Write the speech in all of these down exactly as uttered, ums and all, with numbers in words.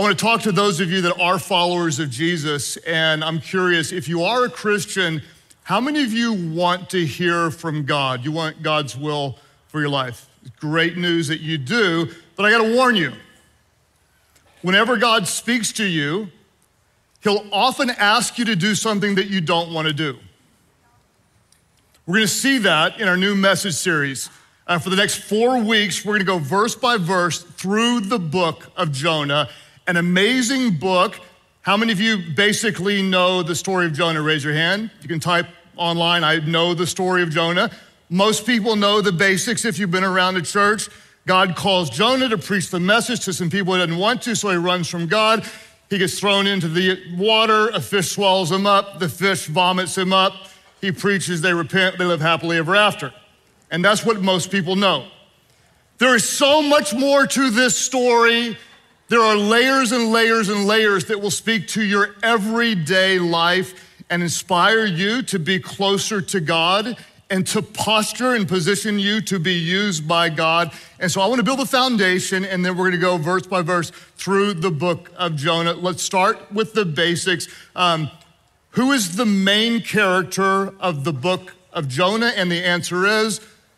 I want to talk to those of you that are followers of Jesus, and I'm curious, if you are a Christian, how many of you want to hear from God? You want God's will for your life? Great news that you do, but I gotta warn you, whenever God speaks to you, he'll often ask you to do something that you don't want to do. We're gonna see that in our new message series. Uh, for the next four weeks, we're gonna go verse by verse through the book of Jonah, an amazing book. How many of you basically know the story of Jonah? Raise your hand. You can type online, I know the story of Jonah. Most people know the basics if you've been around the church. God calls Jonah to preach the message to some people he doesn't want to, so he runs from God. He gets thrown into the water, a fish swallows him up, the fish vomits him up. He preaches, they repent, they live happily ever after. And that's what most people know. There is so much more to this story. There are layers and layers and layers that will speak to your everyday life and inspire you to be closer to God and to posture and position you to be used by God. And so I want to build a foundation, and then we're going to go verse by verse through the book of Jonah. Let's start with the basics. Um, who is the main character of the book of Jonah? And the answer is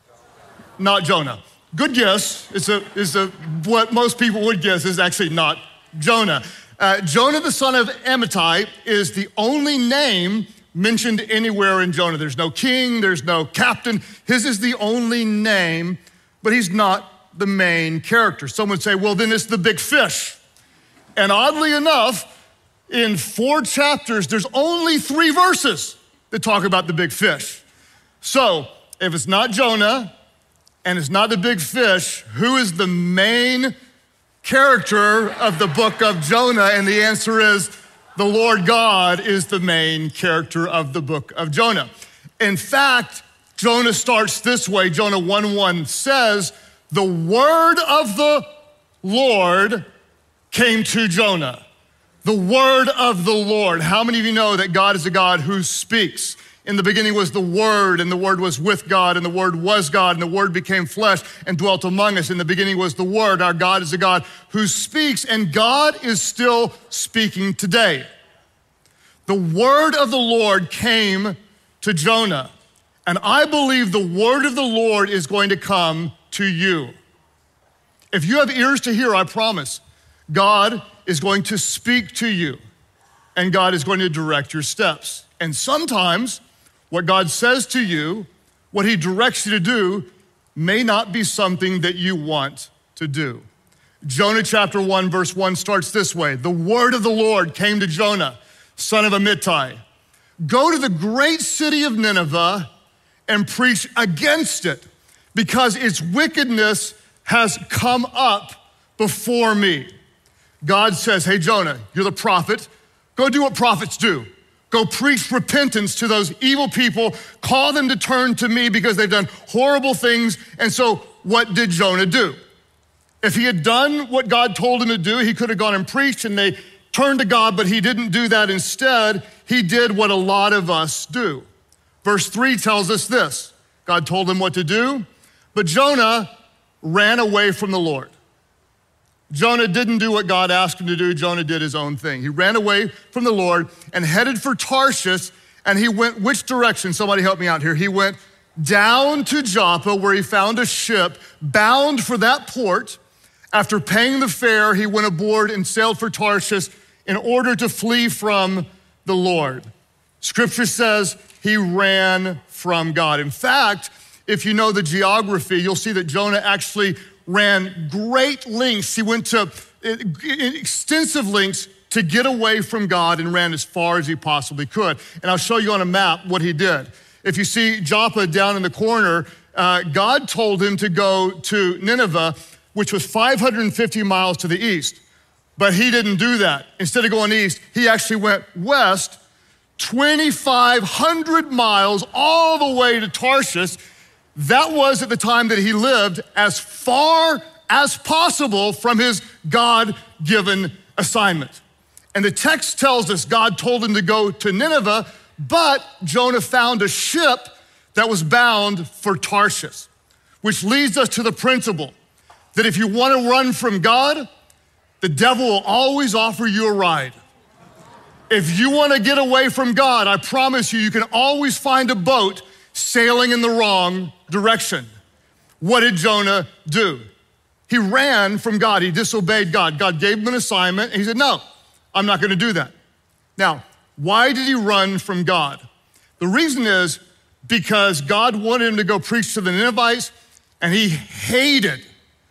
not Jonah. Good guess. It's a, it's a, what most people would guess is actually not Jonah. Uh, Jonah, the son of Amittai, is the only name mentioned anywhere in Jonah. There's no king, there's no captain. His is the only name, but he's not the main character. Some would say, well, then it's the big fish. And oddly enough, in four chapters, there's only three verses that talk about the big fish. So if it's not Jonah and it's not the big fish, who is the main character of the book of Jonah? And the answer is the Lord God is the main character of the book of Jonah. In fact, Jonah starts this way. Jonah one one says, the word of the Lord came to Jonah. The word of the Lord. How many of you know that God is a God who speaks? In the beginning was the Word, and the Word was with God, and the Word was God, and the Word became flesh and dwelt among us. In the beginning was the Word. Our God is a God who speaks, and God is still speaking today. The word of the Lord came to Jonah, and I believe the word of the Lord is going to come to you. If you have ears to hear, I promise, God is going to speak to you, and God is going to direct your steps. And sometimes what God says to you, what he directs you to do, may not be something that you want to do. Jonah chapter one, verse one starts this way. The word of the Lord came to Jonah, son of Amittai. Go to the great city of Nineveh and preach against it, because its wickedness has come up before me. God says, hey, Jonah, you're the prophet. Go do what prophets do. Go preach repentance to those evil people. Call them to turn to me because they've done horrible things. And so what did Jonah do? If he had done what God told him to do, he could have gone and preached and they turned to God, but he didn't do that. Instead, he did what a lot of us do. Verse three tells us this. God told him what to do, but Jonah ran away from the Lord. Jonah didn't do what God asked him to do. Jonah did his own thing. He ran away from the Lord and headed for Tarshish, and he went which direction? Somebody help me out here. He went down to Joppa, where he found a ship bound for that port. After paying the fare, he went aboard and sailed for Tarshish in order to flee from the Lord. Scripture says he ran from God. In fact, if you know the geography, you'll see that Jonah actually ran great lengths. He went to extensive lengths to get away from God and ran as far as he possibly could. And I'll show you on a map what he did. If you see Joppa down in the corner, uh, God told him to go to Nineveh, which was five hundred fifty miles to the east. But he didn't do that. Instead of going east, he actually went west twenty-five hundred miles all the way to Tarshish. That was, at the time that he lived, as far as possible from his God-given assignment. And the text tells us God told him to go to Nineveh, but Jonah found a ship that was bound for Tarshish, which leads us to the principle that if you want to run from God, the devil will always offer you a ride. If you want to get away from God, I promise you, you can always find a boat sailing in the wrong direction. What did Jonah do? He ran from God. He disobeyed God. God gave him an assignment, and he said, no, I'm not going to do that. Now, why did he run from God? The reason is because God wanted him to go preach to the Ninevites, and he hated,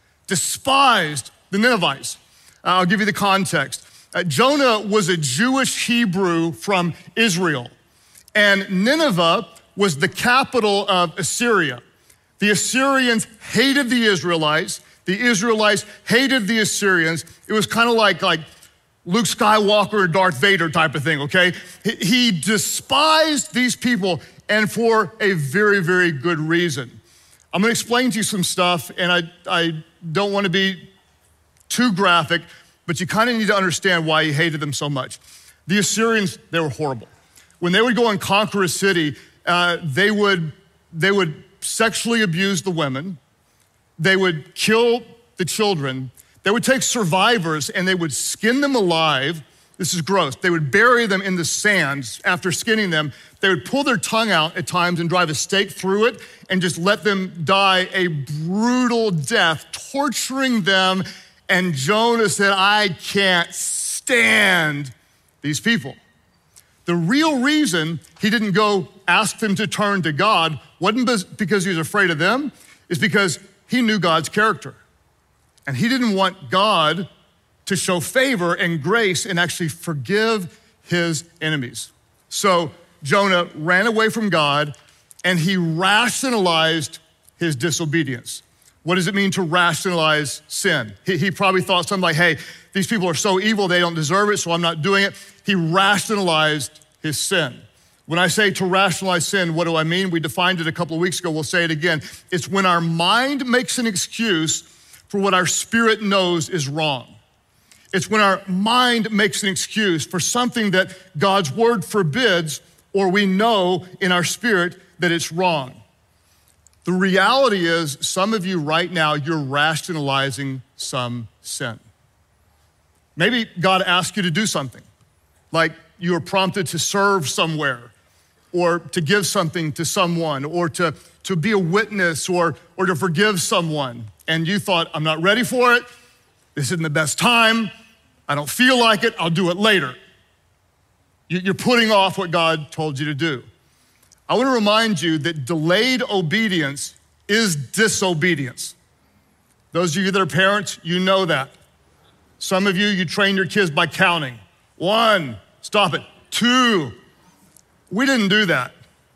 despised the Ninevites. Uh, I'll give you the context. Uh, Jonah was a Jewish Hebrew from Israel, and Nineveh was the capital of Assyria. The Assyrians hated the Israelites. The Israelites hated the Assyrians. It was kind of like, like Luke Skywalker or Darth Vader type of thing, okay? He, he despised these people, and for a very, very good reason. I'm gonna explain to you some stuff, and I, I don't wanna be too graphic, but you kind of need to understand why he hated them so much. The Assyrians, they were horrible. When they would go and conquer a city, uh, they would they would sexually abuse the women. They would kill the children. They would take survivors and they would skin them alive. This is gross. They would bury them in the sand after skinning them. They would pull their tongue out at times and drive a stake through it and just let them die a brutal death, torturing them. And Jonah said, I can't stand these people. The real reason he didn't go ask them to turn to God wasn't because he was afraid of them, it's because he knew God's character. And he didn't want God to show favor and grace and actually forgive his enemies. So Jonah ran away from God and he rationalized his disobedience. What does it mean to rationalize sin? He, he probably thought something like, hey, these people are so evil, they don't deserve it, so I'm not doing it. He rationalized his sin. When I say to rationalize sin, what do I mean? We defined it a couple of weeks ago, we'll say it again. It's when our mind makes an excuse for what our spirit knows is wrong. It's when our mind makes an excuse for something that God's word forbids, or we know in our spirit that it's wrong. The reality is, some of you right now, you're rationalizing some sin. Maybe God asked you to do something, like you were prompted to serve somewhere, or to give something to someone, or to, to be a witness, or, or to forgive someone. And you thought, I'm not ready for it. This isn't the best time. I don't feel like it. I'll do it later. You're putting off what God told you to do. I want to remind you that delayed obedience is disobedience. Those of you that are parents, you know that. Some of you, you train your kids by counting. One, stop it. Two, we didn't do that.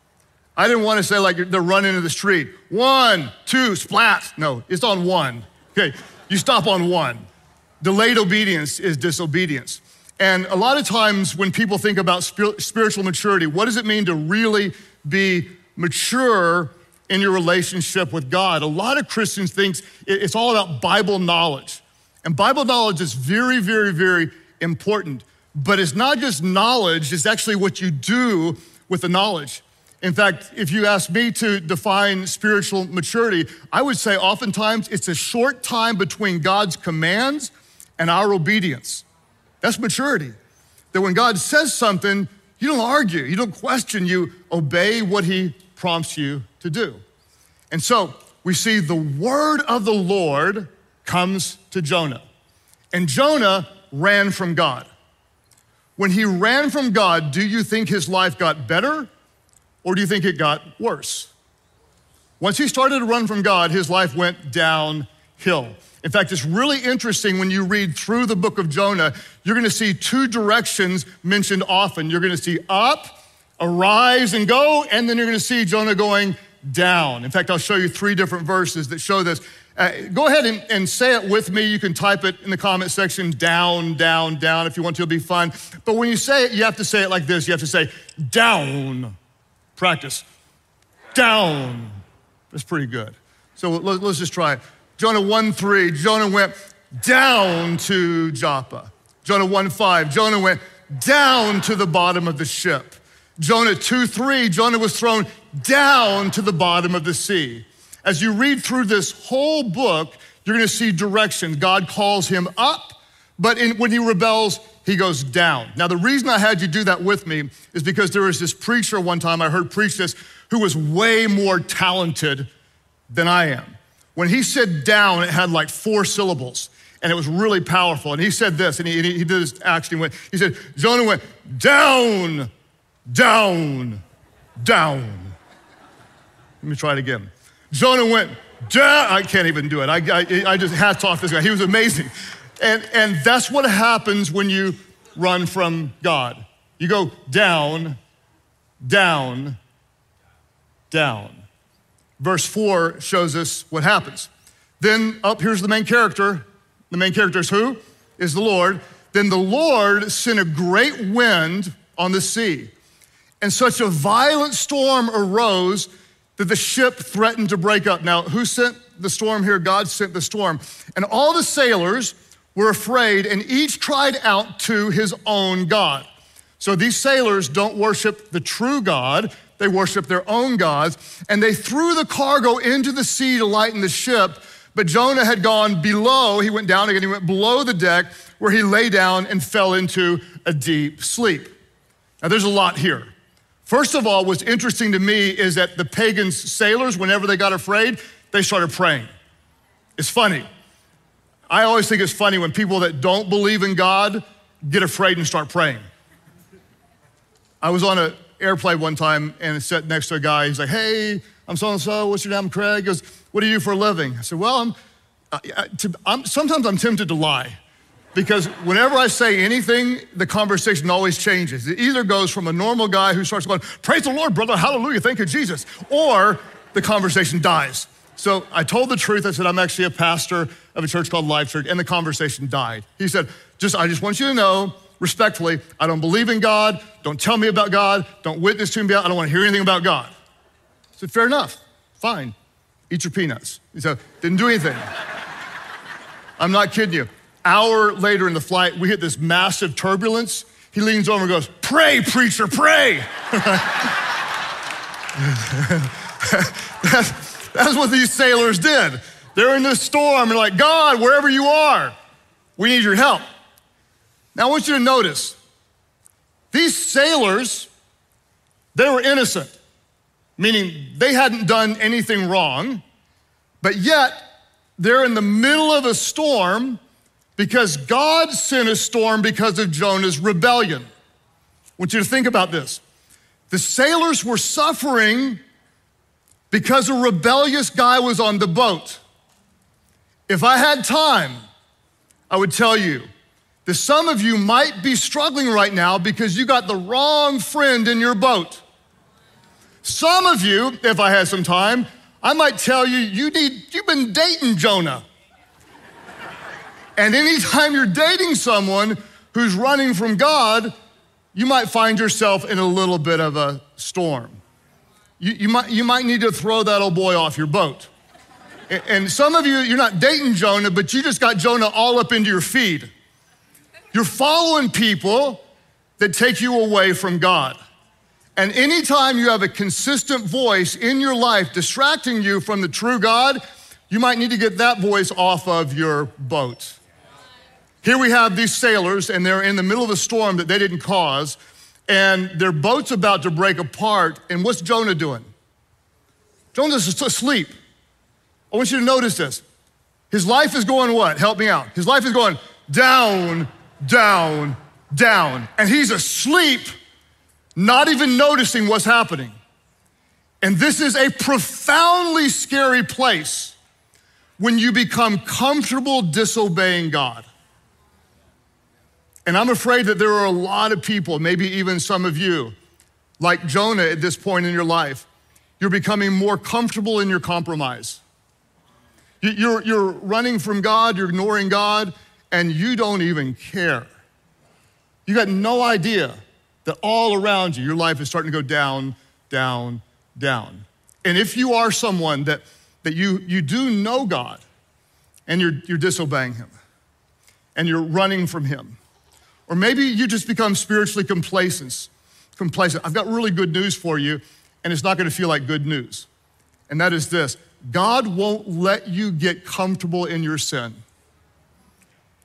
I didn't want to say like they're running into the street. One, two, splat. No, it's on one. Okay, you stop on one. Delayed obedience is disobedience. And a lot of times when people think about spiritual maturity, what does it mean to really be mature in your relationship with God? A lot of Christians think it's all about Bible knowledge. And Bible knowledge is very, very, very important. But it's not just knowledge, it's actually what you do with the knowledge. In fact, if you ask me to define spiritual maturity, I would say oftentimes it's a short time between God's commands and our obedience. That's maturity. That when God says something, you don't argue, you don't question, you obey what he prompts you to do. And so we see the word of the Lord comes to Jonah. And Jonah ran from God. When he ran from God, do you think his life got better or do you think it got worse? Once he started to run from God, his life went downhill. In fact, it's really interesting when you read through the book of Jonah, you're gonna see two directions mentioned often. You're gonna see up, arise and go, and then you're gonna see Jonah going down. In fact, I'll show you three different verses that show this. Uh, go ahead and, and say it with me. You can type it in the comment section, down, down, down, if you want to, it'll be fun. But when you say it, you have to say it like this. You have to say, down. Practice. Down. That's pretty good. So let, let's just try it. Jonah one three, Jonah went down to Joppa. Jonah one five, Jonah went down to the bottom of the ship. Jonah two three, Jonah was thrown down to the bottom of the sea. As you read through this whole book, you're gonna see direction. God calls him up, But in, when he rebels, he goes down. Now, the reason I had you do that with me is because there was this preacher one time I heard preach this who was way more talented than I am. When he said down, it had like four syllables, and it was really powerful. And he said this, and he, he did this action. He, went, he said, Jonah went down, down, down. Let me try it again. Jonah went down. I can't even do it. I, I, I just hats off this guy. He was amazing. And, and that's what happens when you run from God. You go down, down, down. Verse four shows us what happens. Then up here's the main character. The main character is who? Is the Lord. Then the Lord sent a great wind on the sea, and such a violent storm arose that the ship threatened to break up. Now, who sent the storm here? God sent the storm. And all the sailors were afraid, and each cried out to his own God. So these sailors don't worship the true God, they worship their own gods, and they threw the cargo into the sea to lighten the ship, but Jonah had gone below, he went down again, he went below the deck where he lay down and fell into a deep sleep. Now there's a lot here. First of all, what's interesting to me is that the pagan sailors, whenever they got afraid, they started praying. It's funny. I always think it's funny when people that don't believe in God get afraid and start praying. I was on an airplane one time and sat next to a guy. He's like, hey, I'm so-and-so, what's your name? I'm Craig. He goes, what do you do for a living? I said, well, I'm, I, to, I'm, sometimes I'm tempted to lie because whenever I say anything, the conversation always changes. It either goes from a normal guy who starts going, praise the Lord, brother, hallelujah, thank you, Jesus, or the conversation dies. So I told the truth. I said, I'm actually a pastor of a church called Life Church, and the conversation died. He said, just, I just want you to know, respectfully, I don't believe in God. Don't tell me about God. Don't witness to me about, I don't want to hear anything about God. I said, fair enough, fine. Eat your peanuts. He said, didn't do anything. I'm not kidding you. Hour later in the flight, we hit this massive turbulence. He leans over and goes, pray, preacher, pray. that's, that's what these sailors did. They're in this storm and like, God, wherever you are, we need your help. Now I want you to notice, these sailors, they were innocent, meaning they hadn't done anything wrong, but yet they're in the middle of a storm because God sent a storm because of Jonah's rebellion. I want you to think about this. The sailors were suffering because a rebellious guy was on the boat. If I had time, I would tell you that some of you might be struggling right now because you got the wrong friend in your boat. Some of you, if I had some time, I might tell you, you need, you've been dating Jonah. And anytime you're dating someone who's running from God, you might find yourself in a little bit of a storm. You, you, might, you might need to throw that old boy off your boat. And, and some of you, you're not dating Jonah, but you just got Jonah all up into your feed. You're following people that take you away from God. And anytime you have a consistent voice in your life distracting you from the true God, you might need to get that voice off of your boat. Here we have these sailors, and they're in the middle of a storm that they didn't cause, and their boat's about to break apart, and what's Jonah doing? Jonah's asleep. I want you to notice this. His life is going what? Help me out. His life is going down, down, down, and he's asleep, not even noticing what's happening. And this is a profoundly scary place when you become comfortable disobeying God. And I'm afraid that there are a lot of people, maybe even some of you, like Jonah at this point in your life, you're becoming more comfortable in your compromise. You're, you're running from God, you're ignoring God, and you don't even care. You got no idea that all around you, your life is starting to go down, down, down. And if you are someone that, that you, you do know God, and you're, you're disobeying him, and you're running from him, or maybe you just become spiritually complacent, complacent. I've got really good news for you, and it's not gonna feel like good news. And that is this, God won't let you get comfortable in your sin.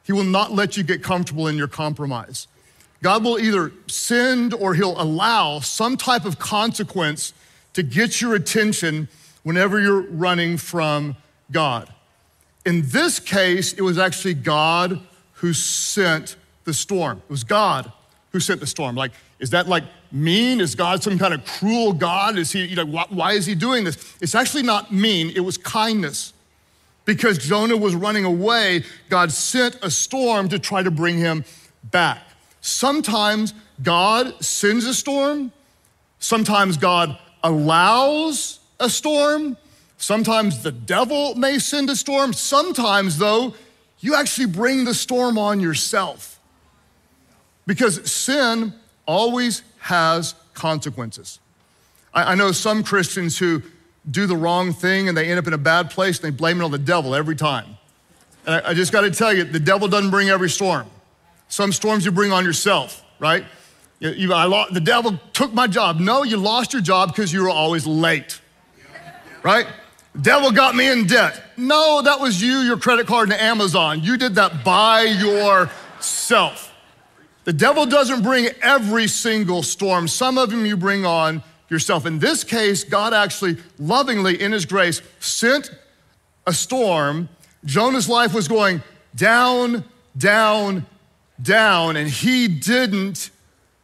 He will not let you get comfortable in your compromise. God will either send or he'll allow some type of consequence to get your attention whenever you're running from God. In this case, it was actually God who sent the storm. It was God who sent the storm. Like, is that like mean? Is God some kind of cruel God? Is he, you know, why, why is he doing this? It's actually not mean, it was kindness. Because Jonah was running away, God sent a storm to try to bring him back. Sometimes God sends a storm. Sometimes God allows a storm. Sometimes the devil may send a storm. Sometimes, though, you actually bring the storm on yourself. Because sin always has consequences. I, I know some Christians who do the wrong thing and they end up in a bad place and they blame it on the devil every time. And I, I just gotta tell you, the devil doesn't bring every storm. Some storms you bring on yourself, right? You, you, I lost, the devil took my job. No, you lost your job because you were always late, right? The devil got me in debt. No, that was you, your credit card and Amazon. You did that by yourself. The devil doesn't bring every single storm. Some of them you bring on yourself. In this case, God actually lovingly, in his grace, sent a storm. Jonah's life was going down, down, down, and he didn't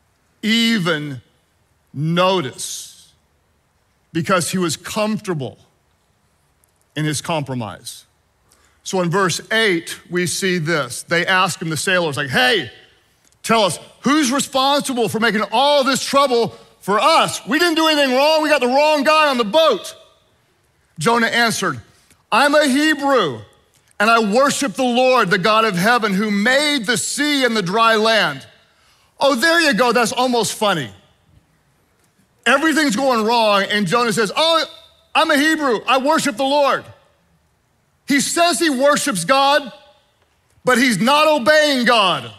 even notice because he was comfortable in his compromise. So in verse eight, we see this. They ask him, the sailors, like, hey, tell us, who's responsible for making all this trouble for us? We didn't do anything wrong. We got the wrong guy on the boat. Jonah answered, I'm a Hebrew, and I worship the Lord, the God of heaven, who made the sea and the dry land. Oh, there you go. That's almost funny. Everything's going wrong, and Jonah says, oh, I'm a Hebrew. I worship the Lord. He says he worships God, but he's not obeying God.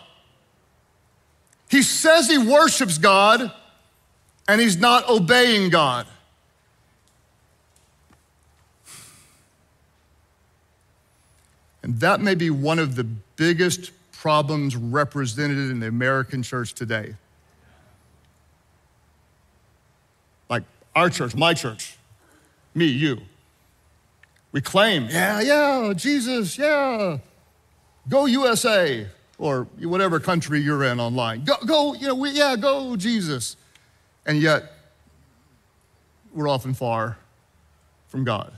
He says he worships God, and he's not obeying God. And that may be one of the biggest problems represented in the American church today. Like our church, my church, me, you. We claim, yeah, yeah, Jesus, yeah, go U S A, or whatever country you're in online. Go, go, you know, we, yeah, go Jesus. And yet, we're often far from God.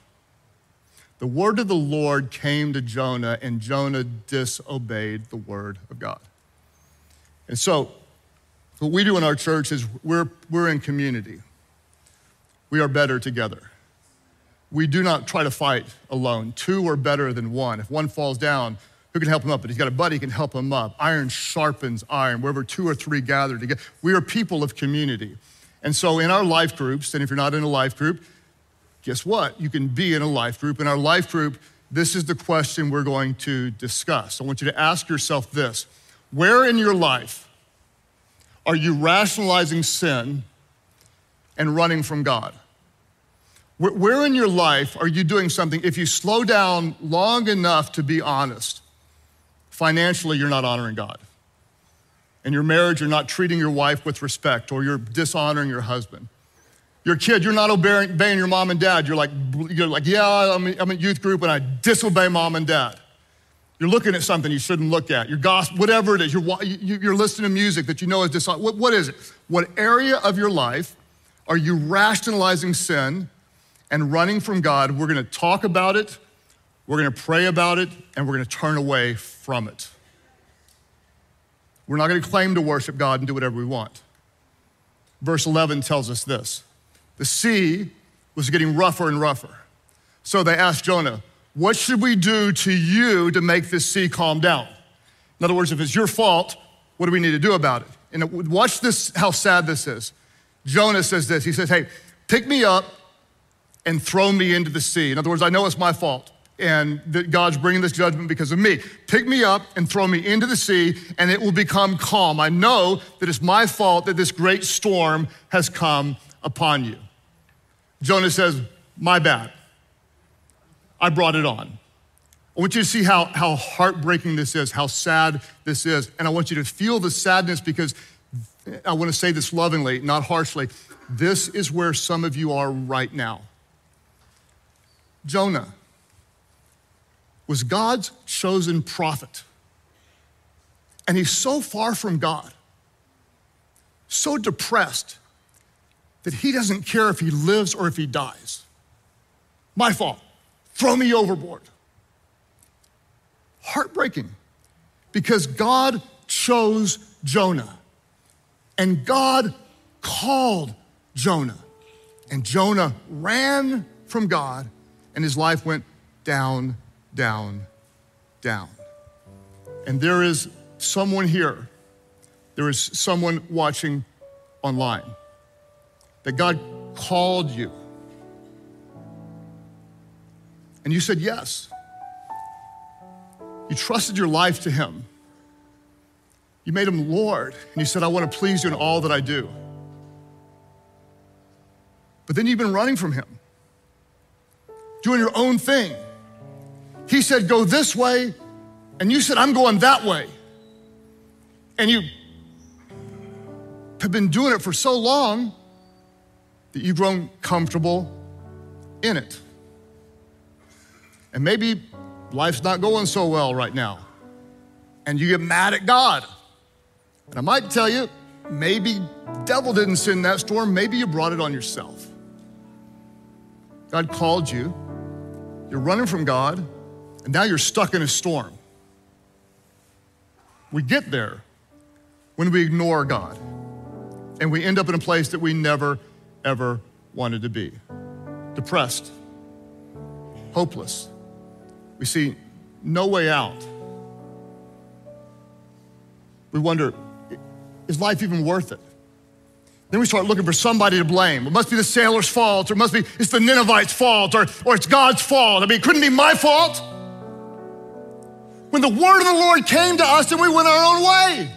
The word of the Lord came to Jonah, and Jonah disobeyed the word of God. And so, what we do in our church is we're, we're in community. We are better together. We do not try to fight alone. Two are better than one. If one falls down, who can help him up? But he's got a buddy who can help him up. Iron sharpens iron. Wherever two or three gather together, we are people of community. And so in our life groups, and if you're not in a life group, guess what? You can be in a life group. In our life group, this is the question we're going to discuss. I want you to ask yourself this. Where in your life are you rationalizing sin and running from God? Where, where in your life are you doing something, if you slow down long enough to be honest, financially you're not honoring God. In your marriage, you're not treating your wife with respect, or you're dishonoring your husband. Your kid, you're not obeying, obeying your mom and dad. You're like, you're like, yeah, I'm in, I'm in youth group and I disobey mom and dad. You're looking at something you shouldn't look at. You're gossip, whatever it is. You're, you're listening to music that you know is dishonest. What, what is it? What area of your life are you rationalizing sin and running from God? We're gonna talk about it, we're gonna pray about it, and we're gonna turn away from it. We're not gonna claim to worship God and do whatever we want. Verse eleven tells us this. The sea was getting rougher and rougher. So they asked Jonah, what should we do to you to make this sea calm down? In other words, if it's your fault, what do we need to do about it? And watch this, how sad this is. Jonah says this, he says, hey, pick me up and throw me into the sea. In other words, I know it's my fault and that God's bringing this judgment because of me. Pick me up and throw me into the sea and it will become calm. I know that it's my fault that this great storm has come upon you. Jonah says, my bad. I brought it on. I want you to see how, how heartbreaking this is, how sad this is. And I want you to feel the sadness because I want to say this lovingly, not harshly. This is where some of you are right now. Jonah was God's chosen prophet. And he's so far from God, so depressed that he doesn't care if he lives or if he dies. My fault. Throw me overboard. Heartbreaking because God chose Jonah and God called Jonah and Jonah ran from God and his life went down, down, down. And there is someone here, there is someone watching online that God called you and you said yes. You trusted your life to him. You made him Lord, and you said, I want to please you in all that I do. But then you've been running from him, doing your own thing. He said, go this way, and you said, I'm going that way. And you have been doing it for so long that you've grown comfortable in it. And maybe life's not going so well right now. And you get mad at God. And I might tell you, maybe the devil didn't send that storm. Maybe you brought it on yourself. God called you. You're running from God. And now you're stuck in a storm. We get there when we ignore God. And we end up in a place that we never, ever wanted to be. Depressed. Hopeless. We see no way out. We wonder, is life even worth it? Then we start looking for somebody to blame. It must be the sailor's fault, or it must be, it's the Ninevites' fault, or, or it's God's fault. I mean, it couldn't be my fault. When the word of the Lord came to us and we went our own way.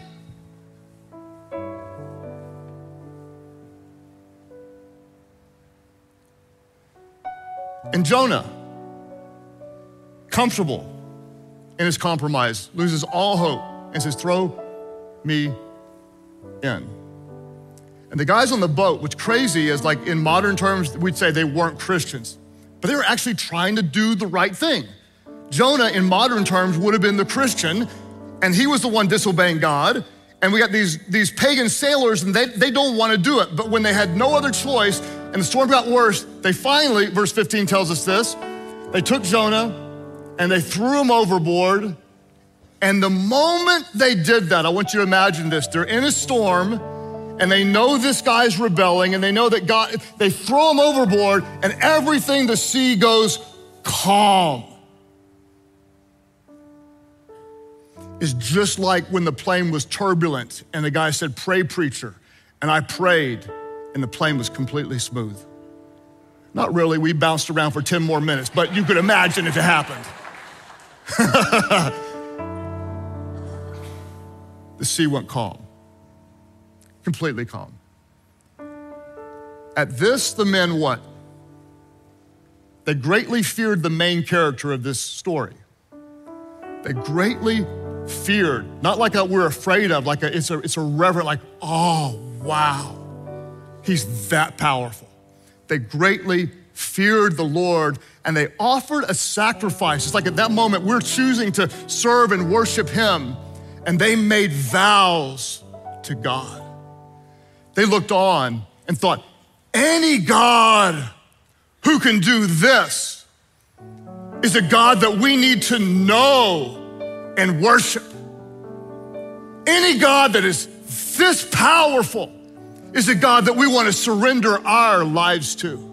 And Jonah, comfortable in his compromise, loses all hope and says, throw me in. And the guys on the boat, what's crazy is, like, in modern terms, we'd say they weren't Christians, but they were actually trying to do the right thing. Jonah, in modern terms, would have been the Christian, and he was the one disobeying God. And we got these, these pagan sailors, and they, they don't want to do it. But when they had no other choice and the storm got worse, they finally, verse fifteen tells us this, they took Jonah and they threw him overboard. And the moment they did that, I want you to imagine this, they're in a storm and they know this guy's rebelling and they know that God, they throw him overboard and everything, the sea goes calm. It's just like when the plane was turbulent and the guy said, pray, preacher. And I prayed and the plane was completely smooth. Not really, we bounced around for ten more minutes, but you could imagine if it happened. The sea went calm, completely calm. At this, the men what? They greatly feared the main character of this story. They greatly feared, not like a, we're afraid of, like a, it's a it's a reverent, like, oh, wow, he's that powerful. They greatly feared the Lord and they offered a sacrifice. It's like at that moment, we're choosing to serve and worship him, and they made vows to God. They looked on and thought, any God who can do this is a God that we need to know and worship. Any God that is this powerful is a God that we want to surrender our lives to.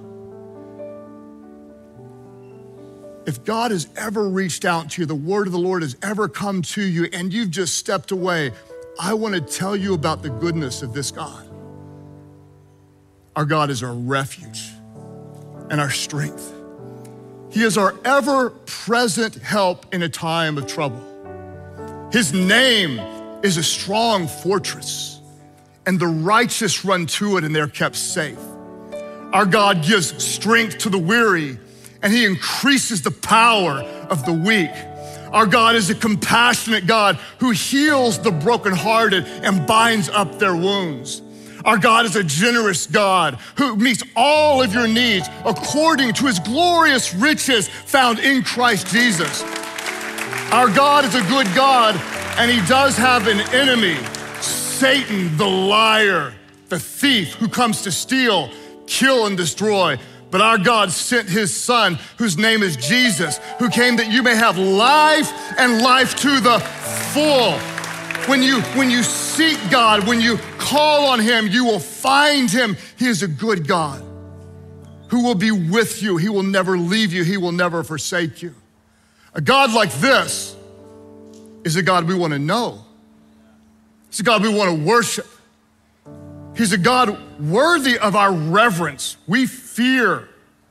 If God has ever reached out to you, the word of the Lord has ever come to you, and you've just stepped away, I want to tell you about the goodness of this God. Our God is our refuge and our strength. He is our ever-present help in a time of trouble. His name is a strong fortress, and the righteous run to it and they're kept safe. Our God gives strength to the weary, and he increases the power of the weak. Our God is a compassionate God who heals the brokenhearted and binds up their wounds. Our God is a generous God who meets all of your needs according to his glorious riches found in Christ Jesus. Our God is a good God, and he does have an enemy, Satan, the liar, the thief who comes to steal, kill, and destroy. But our God sent his son, whose name is Jesus, who came that you may have life and life to the full. When you, when you seek God, when you call on him, you will find him. He is a good God who will be with you. He will never leave you. He will never forsake you. A God like this is a God we want to know. It's a God we want to worship. He's a God worthy of our reverence. We fear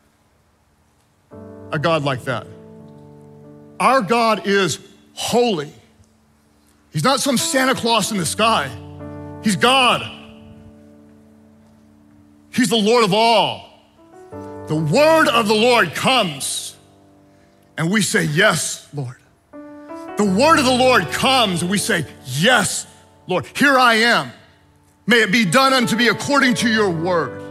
a God like that. Our God is holy. He's not some Santa Claus in the sky. He's God. He's the Lord of all. The word of the Lord comes, and we say, yes, Lord. The word of the Lord comes, and we say, yes, Lord. Here I am. May it be done unto me according to your word.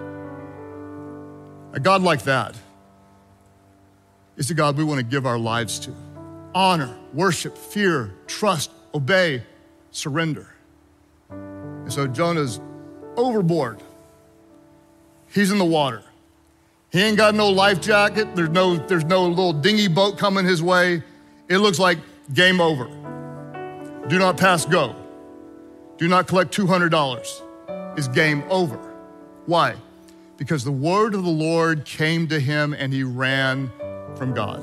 A God like that is the God we want to give our lives to. Honor, worship, fear, trust, obey, surrender. And so Jonah's overboard. He's in the water. He ain't got no life jacket. There's no, there's no little dinghy boat coming his way. It looks like game over. Do not pass go. Do not collect two hundred dollars. It's game over. Why? Because the word of the Lord came to him and he ran from God.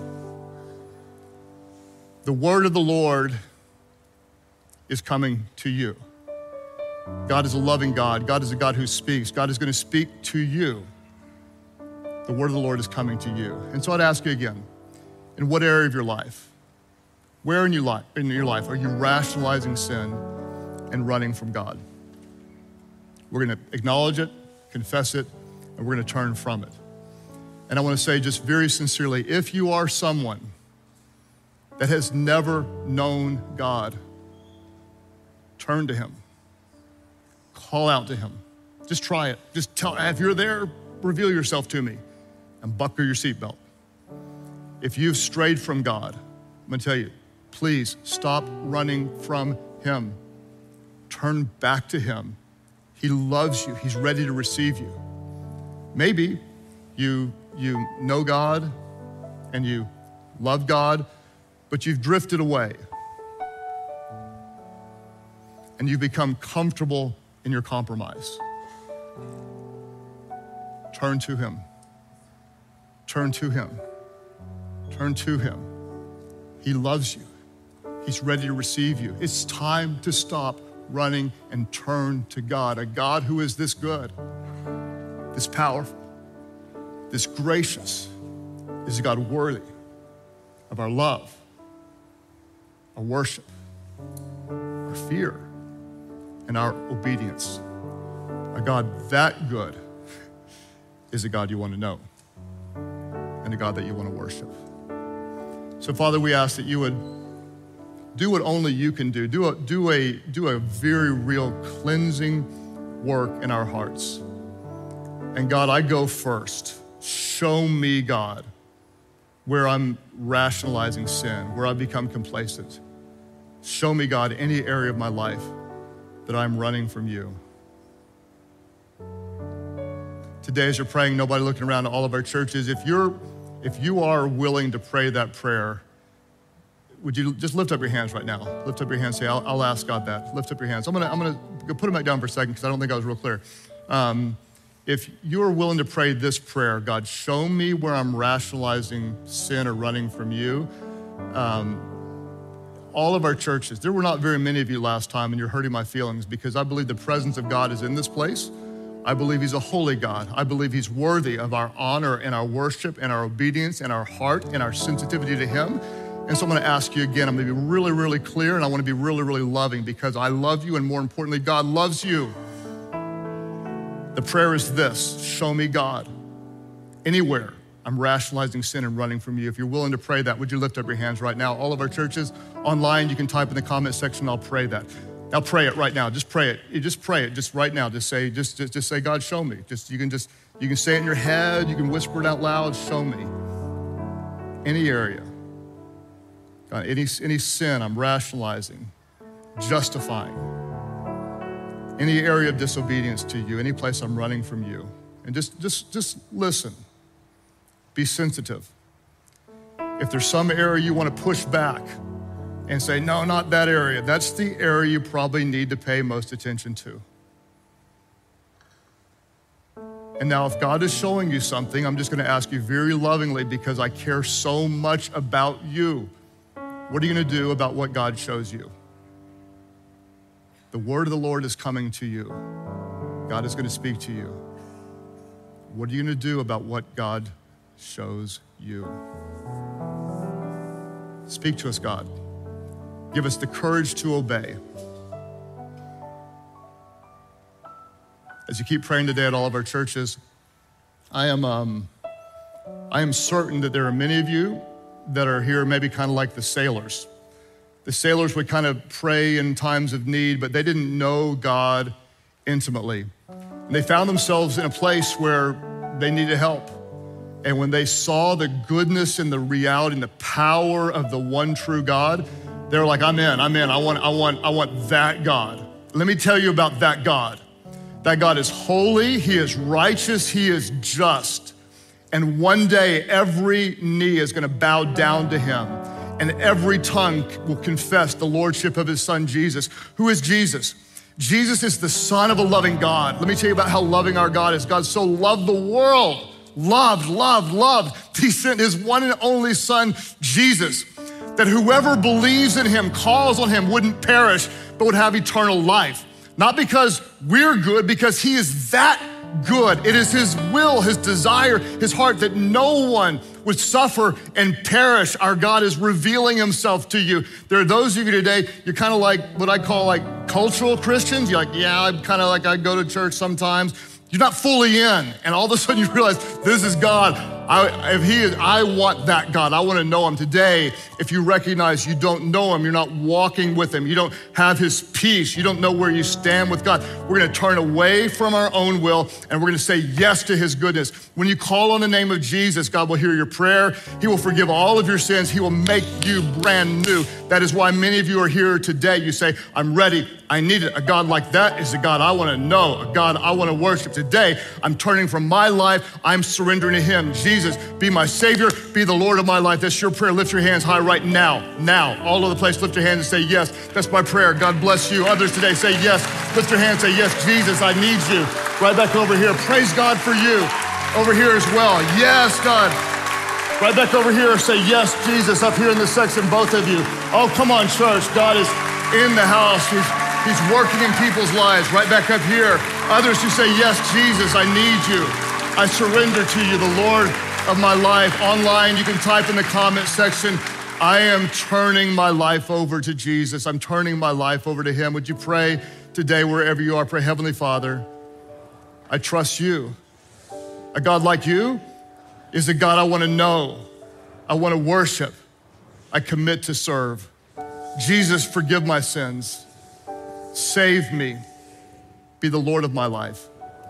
The word of the Lord is coming to you. God is a loving God. God is a God who speaks. God is going to speak to you. The word of the Lord is coming to you. And so I'd ask you again, in what area of your life, where in your life, in your life are you rationalizing sin and running from God? We're going to acknowledge it, confess it, and we're going to turn from it. And I want to say just very sincerely, if you are someone that has never known God, turn to him. Call out to him. Just try it. Just tell, if you're there, reveal yourself to me and buckle your seatbelt. If you've strayed from God, I'm gonna tell you, please stop running from him. Turn back to him. He loves you. He's ready to receive you. Maybe you, you know God and you love God, but you've drifted away and you've become comfortable in your compromise. Turn to him. Turn to him. Turn to him. He loves you. He's ready to receive you. It's time to stop running and turn to God, a God who is this good, this powerful, this gracious, is a God worthy of our love, our worship, our fear, and our obedience. A God that good is a God you want to know and a God that you want to worship. So Father, we ask that you would do what only you can do. Do a, do a, do a very real cleansing work in our hearts. And God, I go first. Show me, God, where I'm rationalizing sin, where I've become complacent. Show me, God, any area of my life that I'm running from you. Today, as you're praying, nobody looking around at all of our churches, if you're, if you are willing to pray that prayer, would you just lift up your hands right now? Lift up your hands, say, I'll, I'll ask God that. Lift up your hands. I'm gonna, I'm gonna put them back down for a second because I don't think I was real clear. Um, if you're willing to pray this prayer, God, show me where I'm rationalizing sin or running from you. Um, all of our churches, there were not very many of you last time, and you're hurting my feelings because I believe the presence of God is in this place. I believe he's a holy God. I believe he's worthy of our honor and our worship and our obedience and our heart and our sensitivity to him. And so I'm gonna ask you again, I'm gonna be really, really clear, and I wanna be really, really loving because I love you, and more importantly, God loves you. The prayer is this: show me God anywhere I'm rationalizing sin and running from you. If you're willing to pray that, would you lift up your hands right now? All of our churches online, you can type in the comment section, I'll pray that. Now pray it right now. Just pray it. You just pray it just right now. Just say, just, just, just say, God, show me. Just you can just you can say it in your head. You can whisper it out loud. Show me. Any area, God, any any sin I'm rationalizing, justifying. Any area of disobedience to you. Any place I'm running from you, and just just just listen. Be sensitive. If there's some area you want to push back and say, no, not that area, that's the area you probably need to pay most attention to. And now if God is showing you something, I'm just gonna ask you very lovingly, because I care so much about you. What are you gonna do about what God shows you? The word of the Lord is coming to you. God is gonna speak to you. What are you gonna do about what God shows you? Speak to us, God. Give us the courage to obey. As you keep praying today at all of our churches, I am, um, I am certain that there are many of you that are here maybe kind of like the sailors. The sailors would kind of pray in times of need, but they didn't know God intimately. And they found themselves in a place where they needed help. And when they saw the goodness and the reality and the power of the one true God, they were like, I'm in, I'm in, I want, I want, I want that God. Let me tell you about that God. That God is holy, He is righteous, He is just. And one day, every knee is gonna bow down to Him, and every tongue will confess the lordship of His Son, Jesus. Who is Jesus? Jesus is the Son of a loving God. Let me tell you about how loving our God is. God so loved the world, loved, loved, loved. He sent His one and only Son, Jesus, that whoever believes in Him, calls on Him, wouldn't perish, but would have eternal life. Not because we're good, because He is that good. It is His will, His desire, His heart that no one would suffer and perish. Our God is revealing Himself to you. There are those of you today, you're kind of like what I call like cultural Christians. You're like, yeah, I'm kind of like, I go to church sometimes. You're not fully in, and all of a sudden you realize this is God. I, if He is, I want that God. I want to know Him. Today, if you recognize you don't know Him, you're not walking with Him, you don't have His peace, you don't know where you stand with God, we're going to turn away from our own will, and we're going to say yes to His goodness. When you call on the name of Jesus, God will hear your prayer. He will forgive all of your sins. He will make you brand new. That is why many of you are here today. You say, I'm ready. I need it. A God like that is a God I want to know, a God I want to worship. Today, I'm turning from my life. I'm surrendering to Him. Jesus, be my Savior, be the Lord of my life. That's your prayer. Lift your hands high right now. Now, all over the place, lift your hands and say, yes, that's my prayer. God bless you. Others today say, yes. Lift your hands, say, yes, Jesus, I need you. Right back over here. Praise God for you. Over here as well. Yes, God. Right back over here, say, yes, Jesus, up here in this section, both of you. Oh, come on, church. God is in the house. He's, he's working in people's lives. Right back up here. Others who say, yes, Jesus, I need you. I surrender to you, the Lord of my life. Online, you can type in the comment section, I am turning my life over to Jesus. I'm turning my life over to Him. Would you pray today wherever you are? Pray, Heavenly Father, I trust you. A God like you is a God I want to know. I want to worship. I commit to serve. Jesus, forgive my sins. Save me. Be the Lord of my life.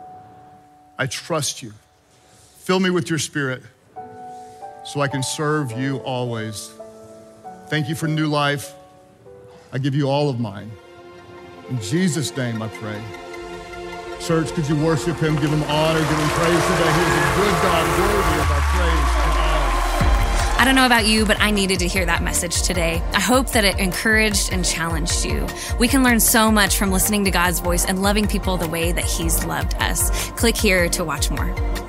I trust you. Fill me with your Spirit so I can serve you always. Thank you for new life. I give you all of mine. In Jesus' name I pray. Church, could you worship Him, give Him honor, give Him praise today? He is a good God, worthy of our praise and honor. I don't know about you, but I needed to hear that message today. I hope that it encouraged and challenged you. We can learn so much from listening to God's voice and loving people the way that He's loved us. Click here to watch more.